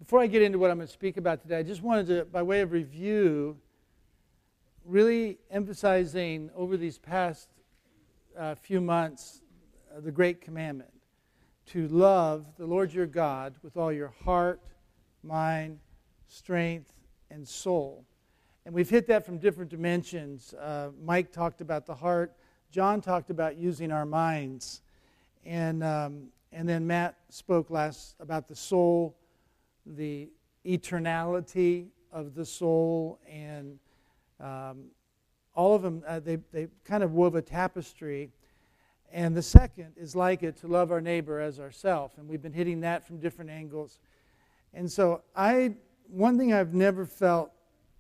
before I get into what I'm going to speak about today, I just wanted to, by way of review, really emphasizing over these past few months the great commandment to love the Lord your God with all your heart, mind, strength, and soul. And we've hit that from different dimensions. Mike talked about the heart. John talked about using our minds. And then Matt spoke last about the soul, the eternality of the soul, and all of them, they kind of wove a tapestry. And the second is like it, to love our neighbor as ourselves. And we've been hitting that from different angles. And so one thing I've never felt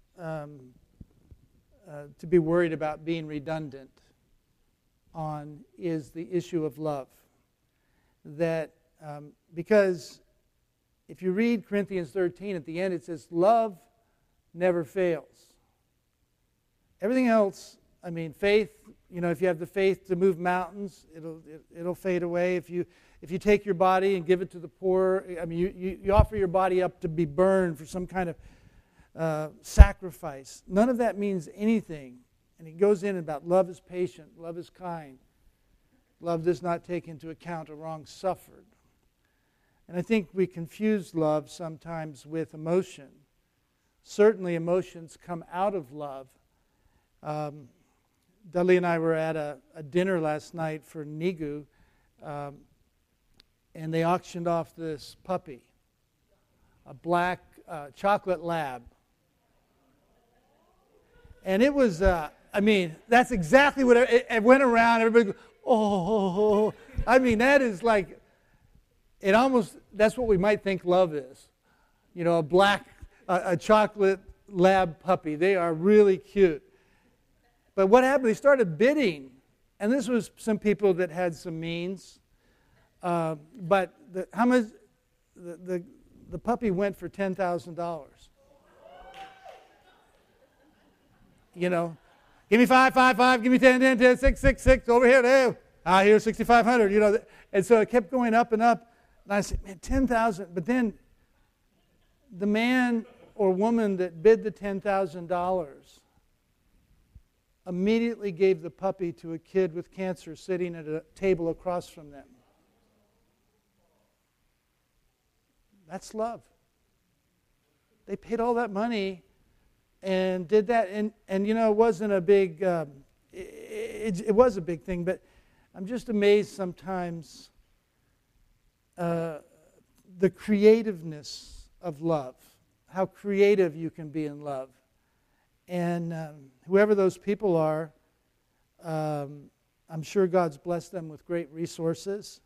to be worried about being redundant on is the issue of love. That because if you read Corinthians 13 at the end, it says love never fails. Everything else, I mean, faith, if you have the faith to move mountains, it'll fade away. If you take your body and give it to the poor, I mean, you offer your body up to be burned for some kind of sacrifice. None of that means anything. And it goes in about love is patient, love is kind. Love does not take into account a wrong suffered. And I think we confuse love sometimes with emotion. Certainly emotions come out of love. Dudley and I were at a dinner last night for Nigu, and they auctioned off this puppy, a black chocolate lab. And it was, that's exactly what it went around. Everybody goes, oh. I mean, that is like, that's what we might think love is. A chocolate lab puppy. They are really cute. But what happened? They started bidding, and this was some people that had some means. But how much? The puppy went for $10,000. Give me 5, give me 10, 6, over here, there. Here's 6,500. And so it kept going up and up. And I said, man, 10,000. But then the man or woman that bid the $10,000 immediately gave the puppy to a kid with cancer sitting at a table across from them. That's love. They paid all that money and did that. And it wasn't a big, it was a big thing, but I'm just amazed sometimes the creativeness of love, how creative you can be in love. And whoever those people are, I'm sure God's blessed them with great resources.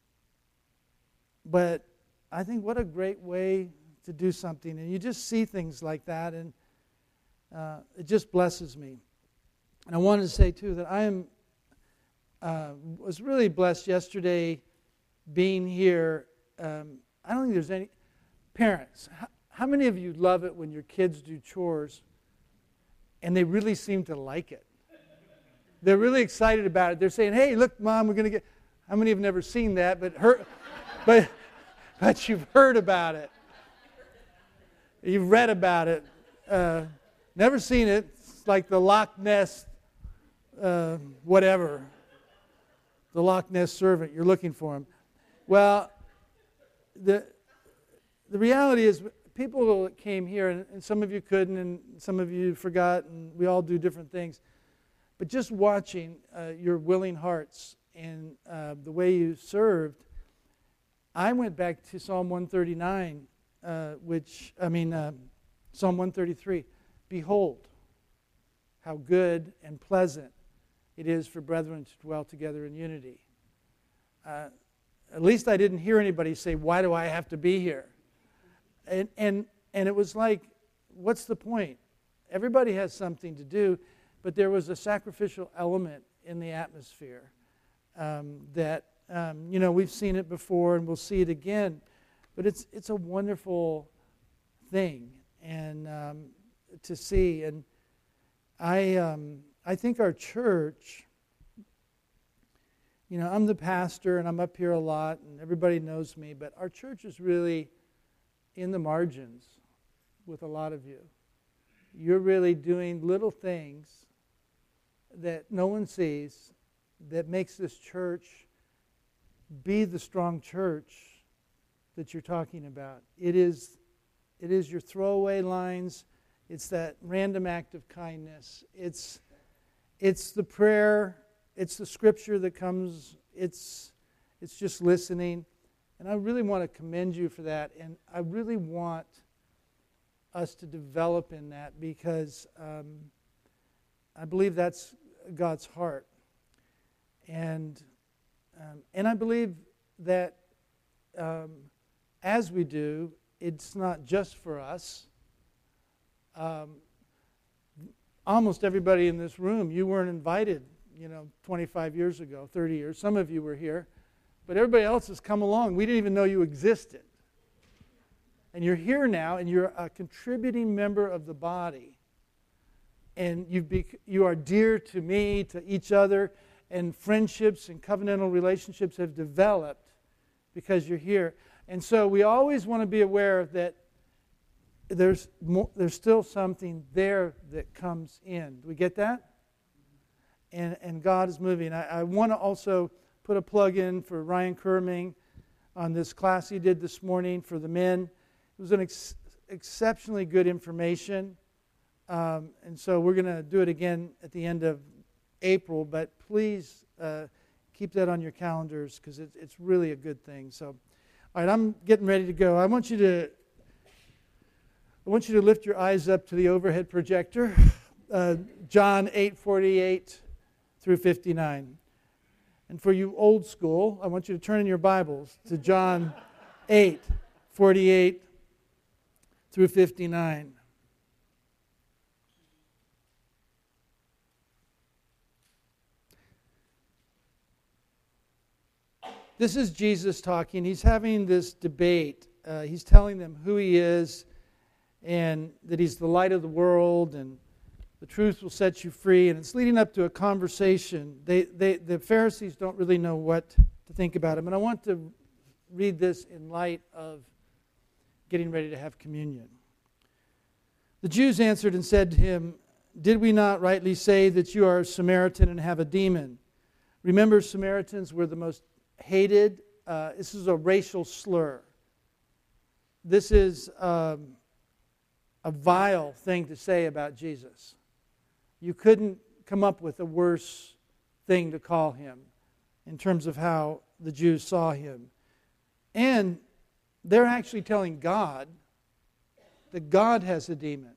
But I think what a great way to do something. And you just see things like that, and it just blesses me. And I wanted to say, too, that I was really blessed yesterday being here. I don't think there's any parents. How many of you love it when your kids do chores and they really seem to like it? They're really excited about it. They're saying, hey, look, Mom, we're going to get... How many have never seen that, but you've heard about it. You've read about it. Never seen it. It's like the Loch Ness, whatever. The Loch Ness servant. You're looking for him. Well, the reality is people came here, and some of you couldn't, and some of you forgot, and we all do different things. But just watching your willing hearts and the way you served, I went back to Psalm 139, Psalm 133. Behold, how good and pleasant it is for brethren to dwell together in unity. At least I didn't hear anybody say, why do I have to be here? And it was like, what's the point? Everybody has something to do, but there was a sacrificial element in the atmosphere that, we've seen it before and we'll see it again. But it's a wonderful thing and to see. And I think our church, I'm the pastor and I'm up here a lot and everybody knows me, but our church is really in the margins with a lot of you. You're really doing little things that no one sees that makes this church be the strong church that you're talking about. It is your throwaway lines. It's that random act of kindness. It's the prayer. It's the scripture that comes. It's just listening. And I really want to commend you for that. And I really want us to develop in that because I believe that's God's heart. And I believe that as we do, it's not just for us. Almost everybody in this room, you weren't invited, 25 years ago, 30 years. Some of you were here. But everybody else has come along. We didn't even know you existed. And you're here now, and you're a contributing member of the body. And you are dear to me, to each other, and friendships and covenantal relationships have developed because you're here. And so we always want to be aware that there's still something there that comes in. Do we get that? And God is moving. I want to also put a plug in for Ryan Kerming on this class he did this morning for the men. It was an exceptionally good information. And so we're going to do it again at the end of April, but please keep that on your calendars because it's really a good thing. So, all right, I'm getting ready to go. I want you to lift your eyes up to the overhead projector, John 8:48 through 59. And for you old school, I want you to turn in your Bibles to John 8:48 through 59. This is Jesus talking. He's having this debate. He's telling them who he is and that he's the light of the world and the truth will set you free. And it's leading up to a conversation. The Pharisees don't really know what to think about him. And I want to read this in light of getting ready to have communion. The Jews answered and said to him, "Did we not rightly say that you are a Samaritan and have a demon?" Remember, Samaritans were the most hated. This is a racial slur. This is a vile thing to say about Jesus. You couldn't come up with a worse thing to call him in terms of how the Jews saw him. And they're actually telling God that God has a demon.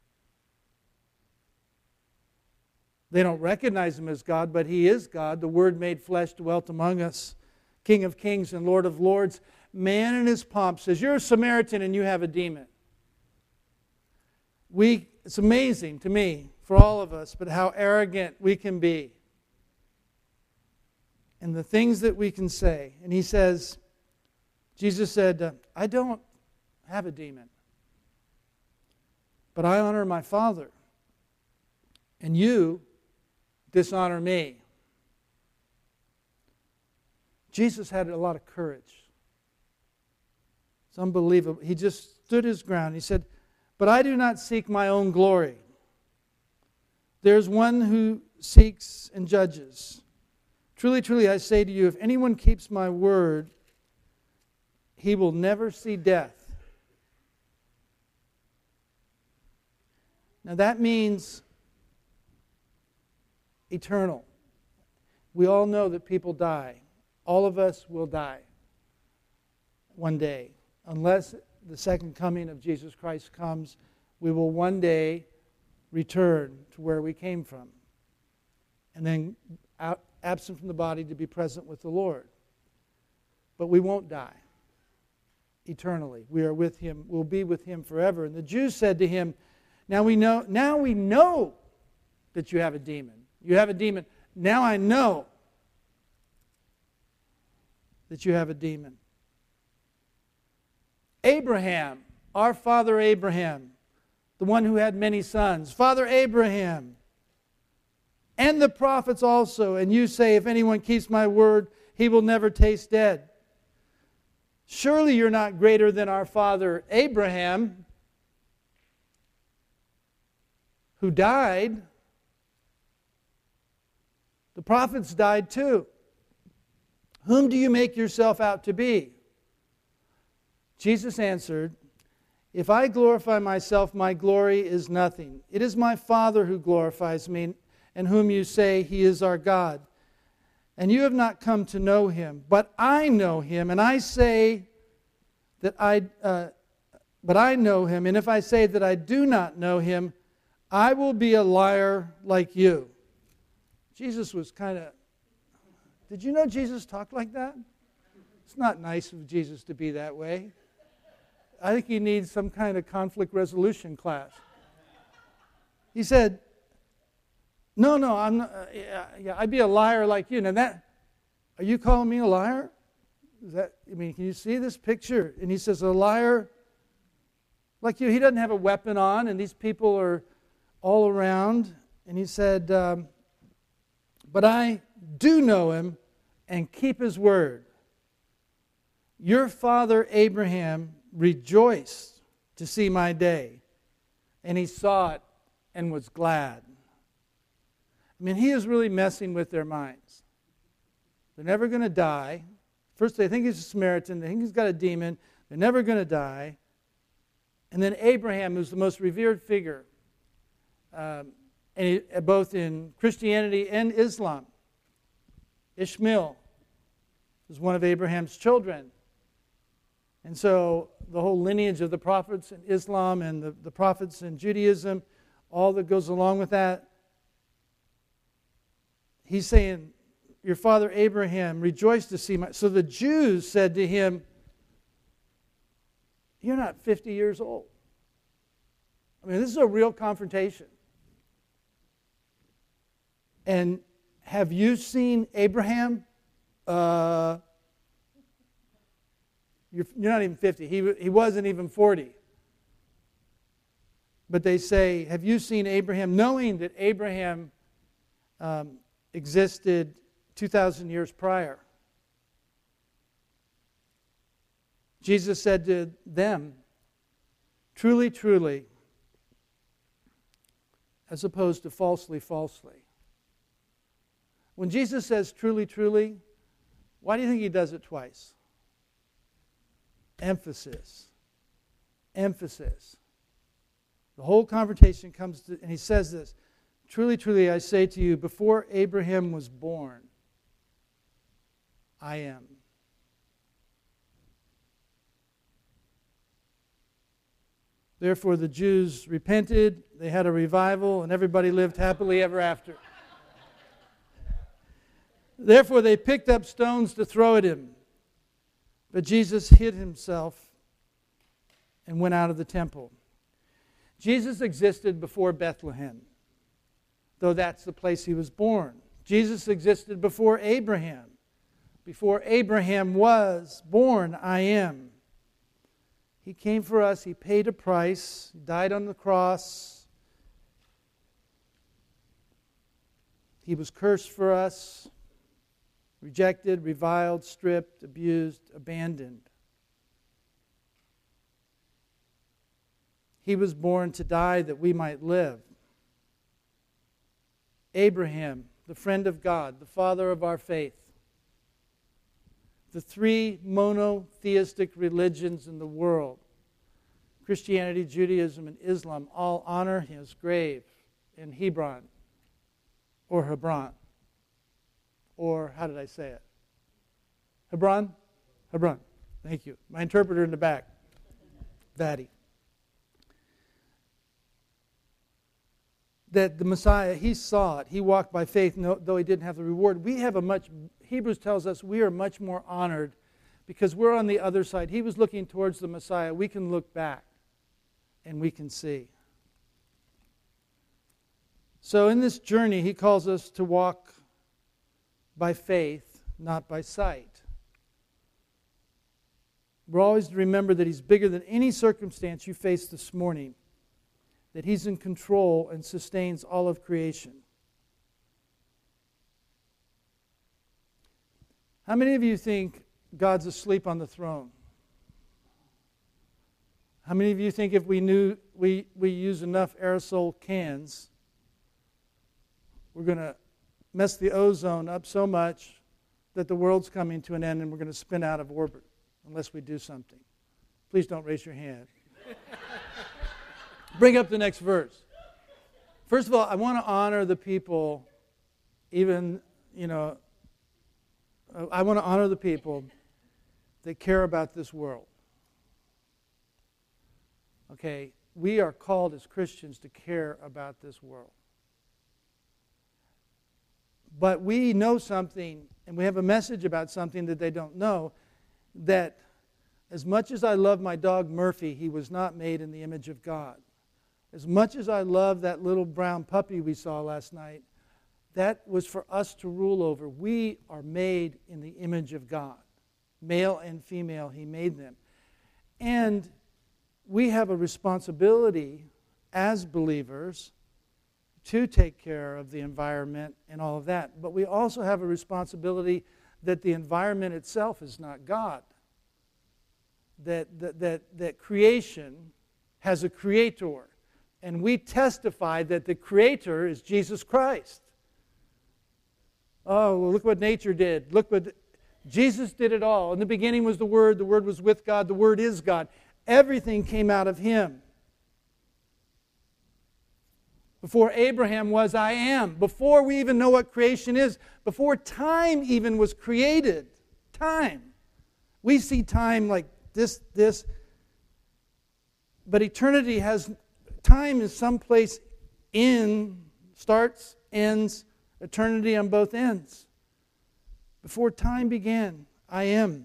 They don't recognize him as God, but he is God. The Word made flesh dwelt among us. King of kings and Lord of lords. Man in his pomp says, "You're a Samaritan and you have a demon." It's amazing to me, for all of us, but how arrogant we can be. And the things that we can say. And he says, Jesus said, "I don't have a demon, but I honor my Father, and you dishonor me." Jesus had a lot of courage. It's unbelievable. He just stood his ground. He said, "But I do not seek my own glory. There's one who seeks and judges. Truly, truly, I say to you, if anyone keeps my word, he will never see death." Now that means eternal. We all know that people die. All of us will die one day. Unless the second coming of Jesus Christ comes, we will one day return to where we came from. And then absent from the body to be present with the Lord. But we won't die eternally. We are with him. We'll be with him forever. And the Jews said to him, Now we know that you have a demon. You have a demon. Now I know that you have a demon. Abraham, our father Abraham, the one who had many sons, Father Abraham, and the prophets also, and you say, if anyone keeps my word, he will never taste death. Surely you're not greater than our father Abraham, who died. The prophets died too. Whom do you make yourself out to be?" Jesus answered, "If I glorify myself, my glory is nothing. It is my Father who glorifies me, and whom you say He is our God. And you have not come to know Him, but I know Him, and I say that but I know Him, and if I say that I do not know Him, I will be a liar like you." Jesus was kind of... Did you know Jesus talked like that? It's not nice of Jesus to be that way. I think he needs some kind of conflict resolution class. He said, No, I'm not, I'd be a liar like you. Now are you calling me a liar? Can you see this picture? And he says, a liar like you. He doesn't have a weapon on, and these people are all around. And he said, but I do know him and keep his word. Your father Abraham rejoiced to see my day, and he saw it and was glad. He is really messing with their minds. They're never going to die. First, they think he's a Samaritan. They think he's got a demon. They're never going to die. And then Abraham, who's the most revered figure, both in Christianity and Islam. Ishmael was one of Abraham's children. And so the whole lineage of the prophets in Islam and the prophets in Judaism, all that goes along with that, he's saying, your father Abraham rejoiced to see my... So the Jews said to him, you're not 50 years old. This is a real confrontation. And have you seen Abraham? You're not even 50. He wasn't even 40. But they say, have you seen Abraham? Knowing that Abraham existed 2,000 years prior. Jesus said to them, truly, truly, as opposed to falsely, falsely. When Jesus says truly, truly, why do you think he does it twice? Emphasis. Emphasis. The whole confrontation comes to, and he says this, truly, truly, I say to you, before Abraham was born, I am. Therefore the Jews repented, they had a revival, and everybody lived happily ever after. Therefore they picked up stones to throw at him. But Jesus hid himself and went out of the temple. Jesus existed before Bethlehem, though that's the place he was born. Jesus existed before Abraham. Before Abraham was born, I am. He came for us. He paid a price. He died on the cross. He was cursed for us, rejected, reviled, stripped, abused, abandoned. He was born to die that we might live. Abraham, the friend of God, the father of our faith. The three monotheistic religions in the world, Christianity, Judaism, and Islam, all honor his grave in Hebron, or Hebron. Or, how did I say it? Hebron? Hebron. Thank you. My interpreter in the back. Daddy. That the Messiah, he saw it. He walked by faith, though he didn't have the reward. Hebrews tells us we are much more honored because we're on the other side. He was looking towards the Messiah. We can look back and we can see. So in this journey, he calls us to walk by faith, not by sight. We're always to remember that he's bigger than any circumstance you face this morning, that he's in control and sustains all of creation. How many of you think God's asleep on the throne? How many of you think if we knew we use enough aerosol cans, we're going to mess the ozone up so much that the world's coming to an end and we're going to spin out of orbit unless we do something? Please don't raise your hand. Bring up the next verse. First of all, I want to honor the people, I want to honor the people that care about this world. Okay, we are called as Christians to care about this world. But we know something, and we have a message about something that they don't know, that as much as I love my dog Murphy, he was not made in the image of God. As much as I love that little brown puppy we saw last night, that was for us to rule over. We are made in the image of God. Male and female, He made them. And we have a responsibility as believers to take care of the environment and all of that. But we also have a responsibility that the environment itself is not God. That creation has a creator. And we testify that the creator is Jesus Christ. Oh, well, look what nature did. Look what Jesus did it all. In the beginning was the Word was with God, the Word is God. Everything came out of Him. Before Abraham was, I am. Before we even know what creation is, before time even was created, time. We see time like this. But eternity has, time is someplace starts, ends, eternity on both ends. Before time began, I am.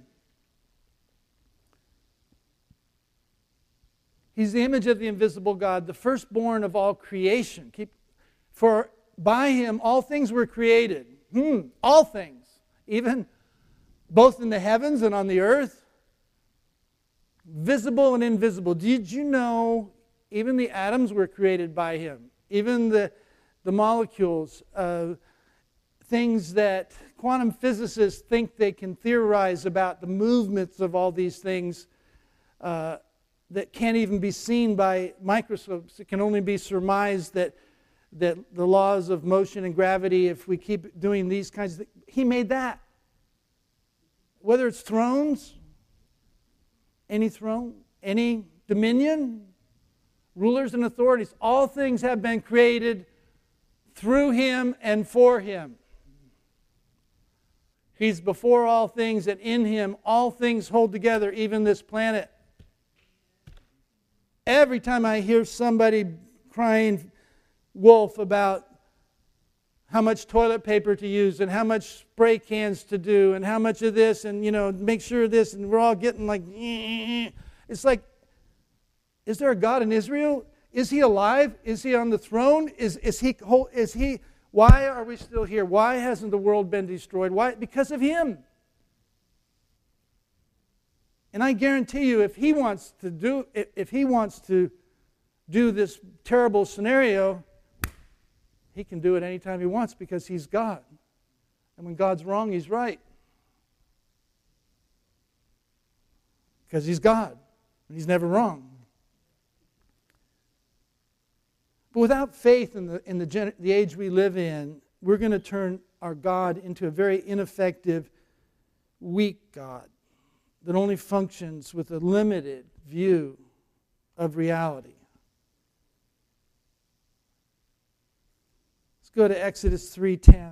He's the image of the invisible God, the firstborn of all creation. For by Him all things were created. All things. Even both in the heavens and on the earth. Visible and invisible. Did you know even the atoms were created by Him? Even the molecules, things that quantum physicists think they can theorize about the movements of all these things that can't even be seen by microscopes. It can only be surmised that the laws of motion and gravity, if we keep doing these kinds of things, He made that. Whether it's thrones, any throne, any dominion, rulers and authorities, all things have been created through Him and for Him. He's before all things, and in Him all things hold together, even this planet. Every time I hear somebody crying wolf about how much toilet paper to use and how much spray cans to do and how much of this and, make sure of this, and we're all getting like, it's like, is there a God in Israel? Is He alive? Is He on the throne? Is He? Why are we still here? Why hasn't the world been destroyed? Why? Because of Him. And I guarantee you, if He wants to do this terrible scenario, He can do it anytime He wants because He's God. And when God's wrong, He's right. Because He's God. And He's never wrong. But without faith in the age we live in, we're going to turn our God into a very ineffective, weak God that only functions with a limited view of reality. Let's go to Exodus 3:10.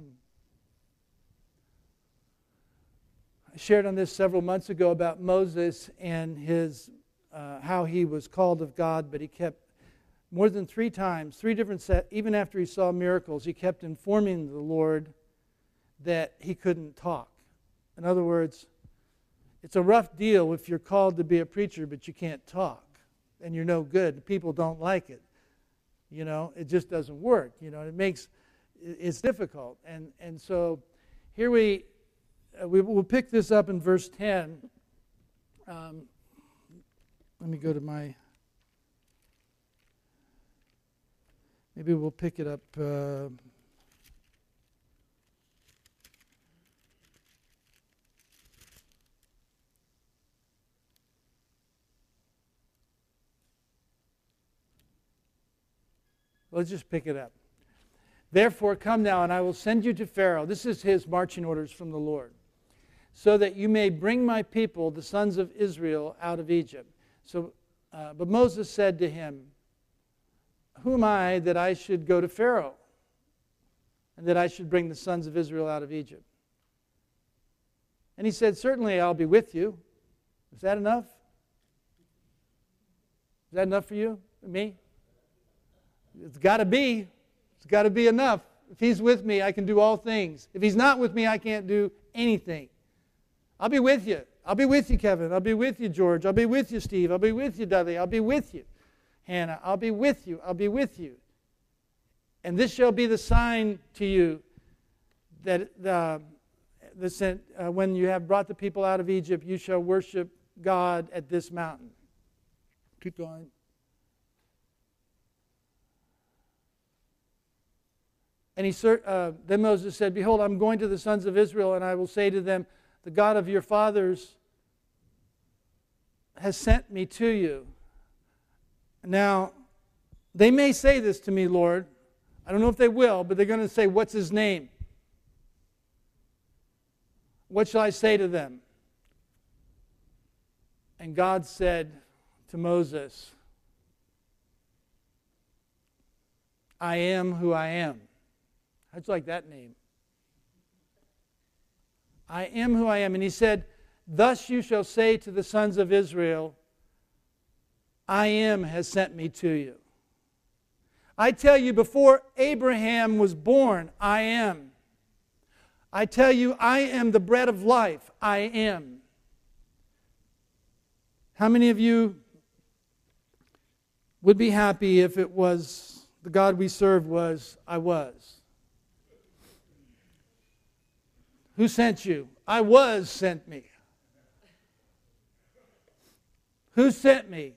I shared on this several months ago about Moses and his how he was called of God, but he kept more than 3 times, 3 different sets, even after he saw miracles, he kept informing the Lord that he couldn't talk. In other words, it's a rough deal if you're called to be a preacher, but you can't talk, and you're no good. People don't like it. It just doesn't work. It's difficult. And so here we will pick this up in verse 10. Let me go to my... Maybe we'll pick it up... Let's just pick it up. Therefore, come now, and I will send you to Pharaoh. This is his marching orders from the Lord. So that you may bring my people, the sons of Israel, out of Egypt. But Moses said to him, who am I that I should go to Pharaoh, and that I should bring the sons of Israel out of Egypt? And he said, certainly I'll be with you. Is that enough? Is that enough for you? Me? It's got to be. It's got to be enough. If he's with me, I can do all things. If he's not with me, I can't do anything. I'll be with you. I'll be with you, Kevin. I'll be with you, George. I'll be with you, Steve. I'll be with you, Dudley. I'll be with you, Hannah. I'll be with you. I'll be with you. And this shall be the sign to you that when you have brought the people out of Egypt, you shall worship God at this mountain. Keep going. And then Moses said, behold, I'm going to the sons of Israel, and I will say to them, the God of your fathers has sent me to you. Now, they may say this to me, Lord. I don't know if they will, but they're going to say, what's his name? What shall I say to them? And God said to Moses, I am who I am. How'd you like that name? I am who I am. And he said, thus you shall say to the sons of Israel, I am has sent me to you. I tell you, before Abraham was born, I am. I tell you, I am the bread of life. I am. How many of you would be happy if it was the God we serve was, I was? Who sent you? I was sent me. Who sent me?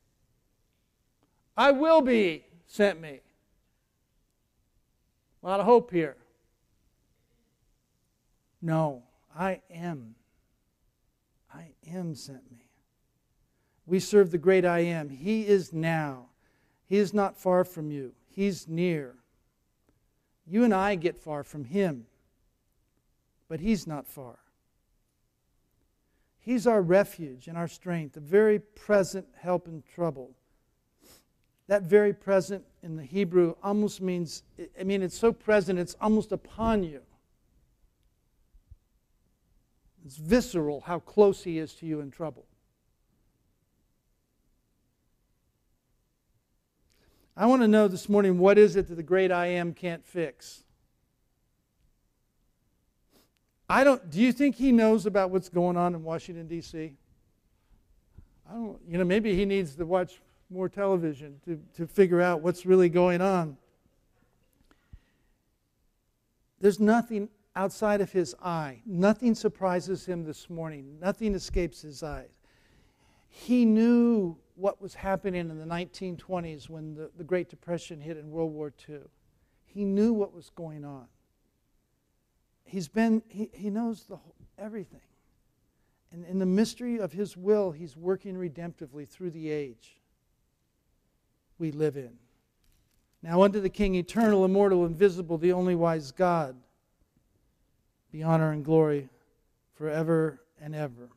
I will be sent me. A lot of hope here. No, I am. I am sent me. We serve the great I am. He is now. He is not far from you. He's near. You and I get far from Him, but He's not far. He's our refuge and our strength, a very present help in trouble. That very present in the Hebrew almost means, it's so present, it's almost upon you. It's visceral how close He is to you in trouble. I want to know this morning, what is it that the great I am can't fix? Do you think He knows about what's going on in Washington, D.C.? Maybe He needs to watch more television to figure out what's really going on. There's nothing outside of His eye. Nothing surprises Him this morning. Nothing escapes His eyes. He knew what was happening in the 1920s when the Great Depression hit in World War II. He knew what was going on. He knows everything. And in the mystery of His will, He's working redemptively through the age we live in. Now unto the King, eternal, immortal, invisible, the only wise God, be honor and glory forever and ever.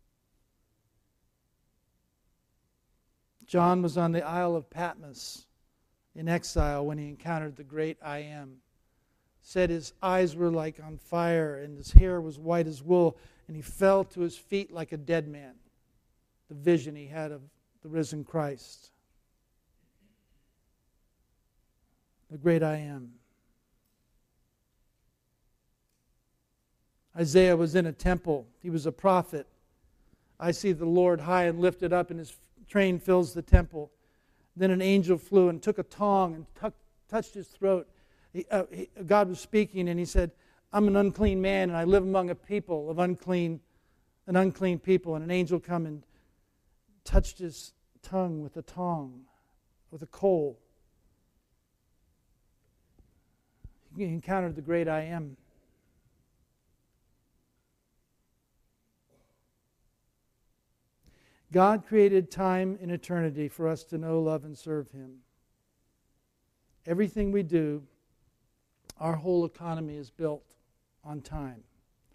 John was on the Isle of Patmos in exile when he encountered the great I am. Said his eyes were like on fire and his hair was white as wool, and he fell to his feet like a dead man. The vision he had of the risen Christ. The great I am. Isaiah was in a temple. He was a prophet. I see the Lord high and lifted up, and His train fills the temple. Then an angel flew and took a tongue and touched his throat. God was speaking, and He said, I'm an unclean man, and I live among a people of unclean people. And an angel come and touched his tongue with a tongue, with a coal. He encountered the great I am. God created time and eternity for us to know, love, and serve Him. Everything we do, our whole economy is built on time.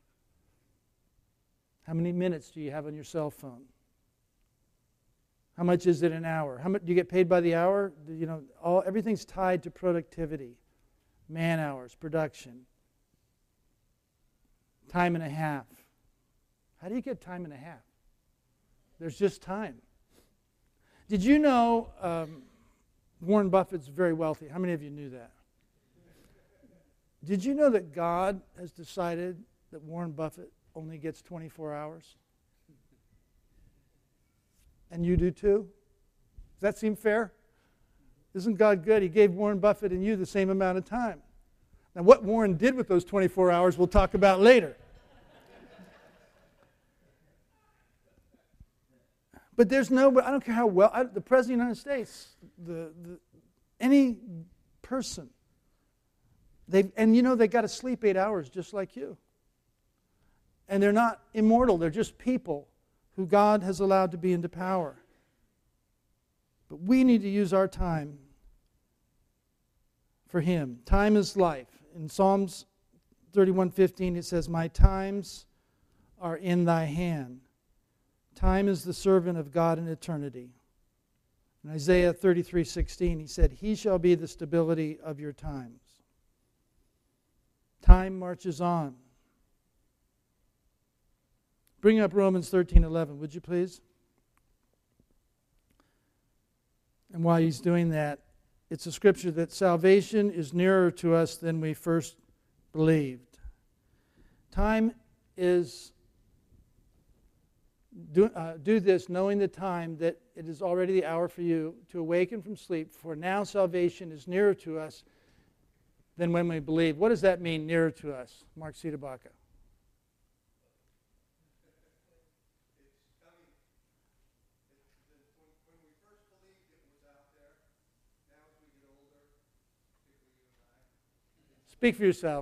How many minutes do you have on your cell phone? How much is it an hour? How much do you get paid by the hour? Everything's tied to productivity, man hours, production, time and a half. How do you get time and a half? There's just time. Did you know Warren Buffett's very wealthy? How many of you knew that? Did you know that God has decided that Warren Buffett only gets 24 hours? And you do too? Does that seem fair? Isn't God good? He gave Warren Buffett and you the same amount of time. Now, what Warren did with those 24 hours, we'll talk about later. But there's I don't care how well, the President of the United States, any person, they got to sleep 8 hours just like you. And they're not immortal, they're just people who God has allowed to be into power. But we need to use our time for Him. Time is life. In Psalms 31:15 it says, "My times are in thy hand. Time is the servant of God in eternity." In Isaiah 33:16 he said, "He shall be the stability of your times." Time marches on. Bring up Romans 13:11, would you please? And while he's doing that, it's a scripture that salvation is nearer to us than we first believed. Time is, do this knowing the time that it is already the hour for you to awaken from sleep, for now salvation is nearer to us than when we believe. What does that mean, nearer to us? Mark Cederbacher. Speak for yourself.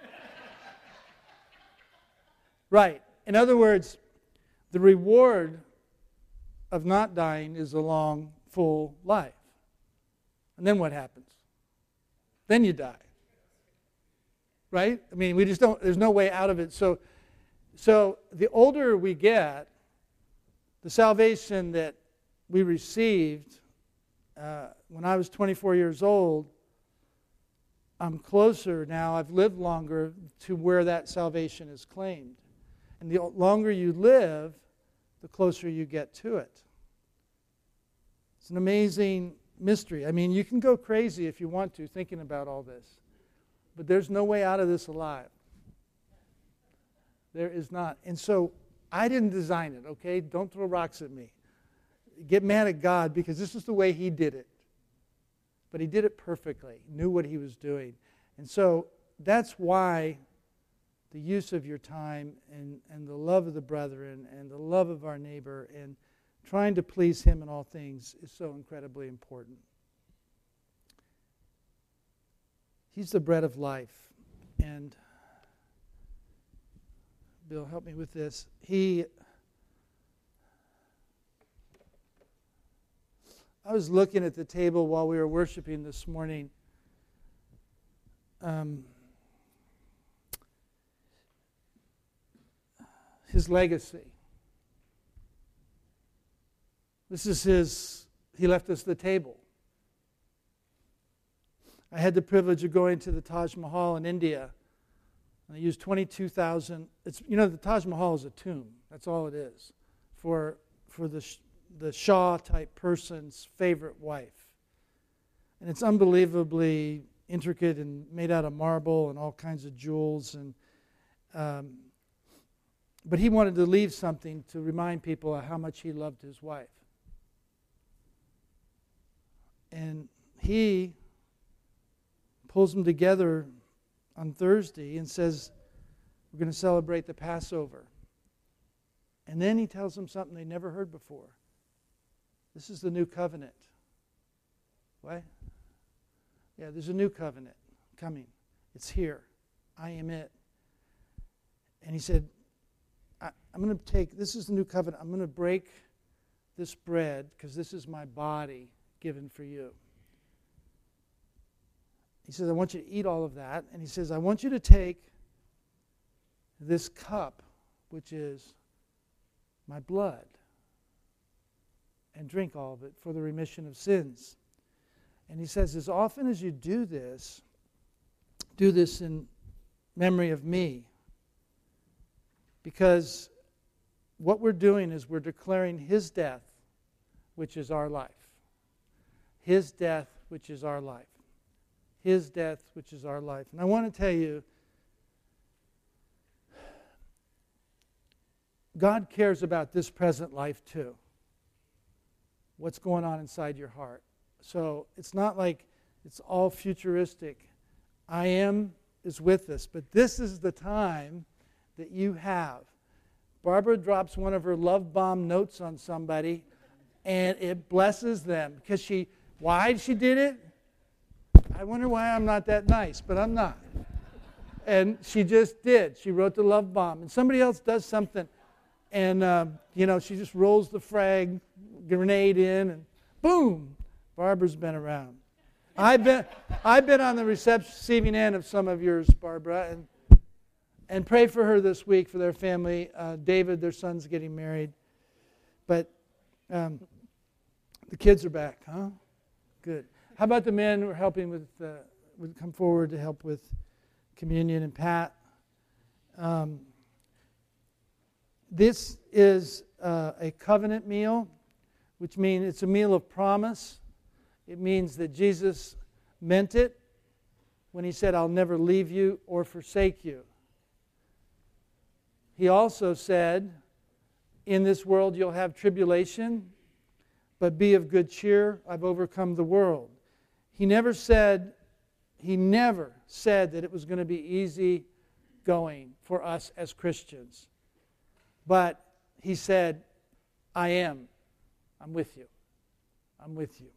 Right. In other words, the reward of not dying is a long, full life. And then what happens? Then you die. Right? I mean, we just don't, there's no way out of it. So the older we get, the salvation that we received when I was 24 years old, I'm closer now, I've lived longer to where that salvation is claimed. And the longer you live, the closer you get to it. It's an amazing mystery. I mean, you can go crazy if you want to thinking about all this. But there's no way out of this alive. There is not. And so I didn't design it, okay? Don't throw rocks at me. Get mad at God because this is the way He did it. But He did it perfectly, knew what He was doing. And so that's why the use of your time and the love of the brethren and the love of our neighbor and trying to please Him in all things is so incredibly important. He's the bread of life. And Bill, help me with this. I was looking at the table while we were worshiping this morning. His legacy. This is he left us the table. I had the privilege of going to the Taj Mahal in India. And I used 22,000. The Taj Mahal is a tomb. That's all it is for the Shah-type person's favorite wife. And it's unbelievably intricate and made out of marble and all kinds of jewels. But he wanted to leave something to remind people of how much he loved his wife. And he pulls them together on Thursday and says, we're going to celebrate the Passover. And then he tells them something they never heard before. This is the new covenant. What? Yeah, there's a new covenant coming. It's here. I am it. And he said, I'm going to this is the new covenant. I'm going to break this bread because this is my body given for you. He says, I want you to eat all of that. And he says, I want you to take this cup, which is my blood, and drink all of it for the remission of sins. And he says, as often as you do this in memory of me. Because what we're doing is we're declaring his death, which is our life. His death, which is our life. His death, which is our life. And I want to tell you, God cares about this present life too. What's going on inside your heart. So it's not like it's all futuristic. I am is with us, but this is the time that you have. Barbara drops one of her love bomb notes on somebody, and it blesses them because why she did it? I wonder why I'm not that nice, but I'm not. And she just did. She wrote the love bomb, and somebody else does something, and she just rolls the frag grenade in, and boom, Barbara's been around. I've been on the receiving end of some of yours, Barbara, and pray for her this week for their family. David, their son's getting married, but the kids are back, huh? Good. How about the men who are helping would come forward to help with communion, and Pat? This is a covenant meal, which means it's a meal of promise. It means that Jesus meant it when he said, I'll never leave you or forsake you. He also said, in this world you'll have tribulation, but be of good cheer, I've overcome the world. He never said that it was going to be easy going for us as Christians. But he said, I'm with you. I'm with you.